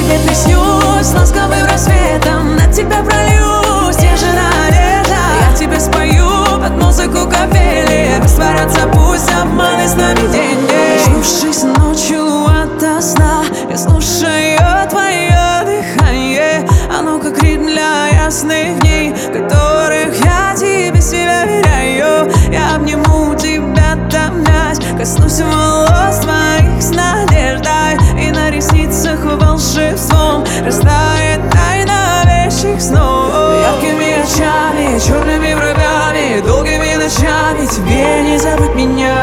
тебе приснюсь ласковым рассветом, на тебя пролью снежная надежда. Я тебе спою под музыку капели, растворятся пусть обманы сновидения. Проснувшись ночью ото сна, я слушаю твое дыхание. Оно как ритм для ясных дней, в которых я тебе себя веряю. Я обниму тебя, томясь, коснусь волос твоих с надеждой, и на ресницах волшебством растает тайна вещих снов. Яркими очами, черными бровями, долгими ночами тебе не забыть меня.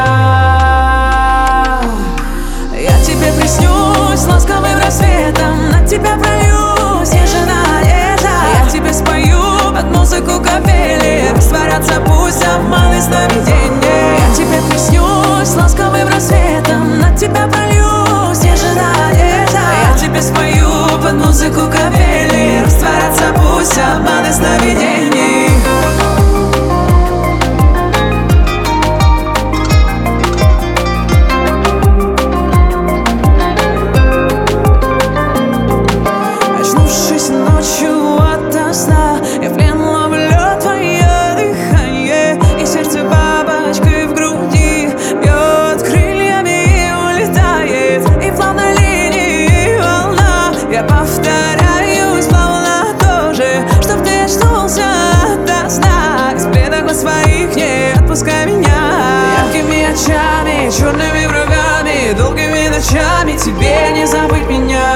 Я тебе приснюсь ласковым рассветом, на тебя пролью снежная надежда. Я тебе спою под музыку капели, растворятся пусть обманы сновидения. Я тебе приснюсь ласковым рассветом, на тебя пролью снежная надежда. Я тебе спою под музыку капели, растворятся пусть обманы сновидений. Ночью ото сна я в плен ловлю твое дыхание, и сердце бабочкой в груди бьет крыльями и улетает. И плавно линии волна, я повторяюсь плавно тоже, чтоб ты очнулся ото сна. Из плена глаз своих не отпускай меня. Яркими очами, черными бровями, долгими ночами тебе не забыть меня.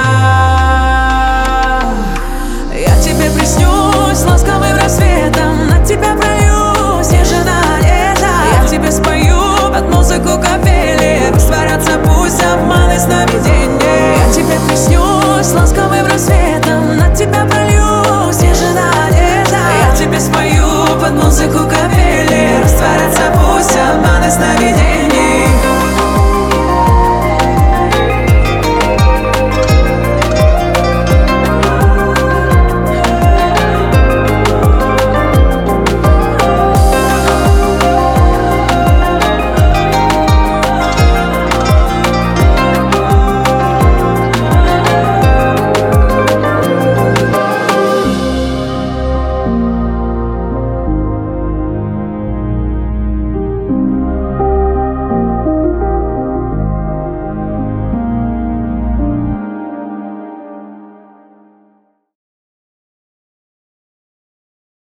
Я тебе приснюсь ласковым рассветом, на тебя пролью снежная надежда. Я тебе спою под музыку капели, растворятся пусть обманы сновидения.